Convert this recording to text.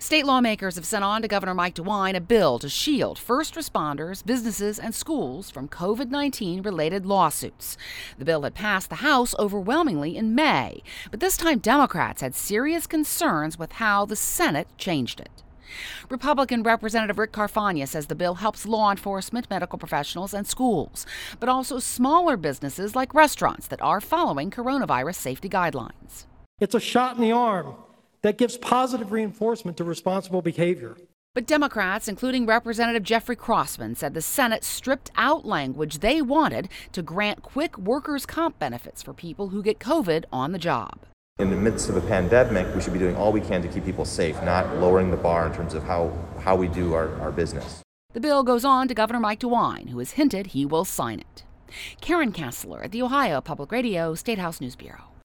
State lawmakers have sent on to Governor Mike DeWine a bill to shield first responders, businesses, and schools from COVID-19 related lawsuits. The bill had passed the House overwhelmingly in May, but this time Democrats had serious concerns with how the Senate changed it. Republican Representative Rick Carfagna says the bill helps law enforcement, medical professionals, and schools, but also smaller businesses like restaurants that are following coronavirus safety guidelines. It's a shot in the arm that gives positive reinforcement to responsible behavior. But Democrats, including Representative Jeffrey Crossman, said the Senate stripped out language they wanted to grant quick workers' comp benefits for people who get COVID on the job. In the midst of a pandemic, we should be doing all we can to keep people safe, not lowering the bar in terms of how we do our business. The bill goes on to Governor Mike DeWine, who has hinted he will sign it. Karen Kassler at the Ohio Public Radio State House News Bureau.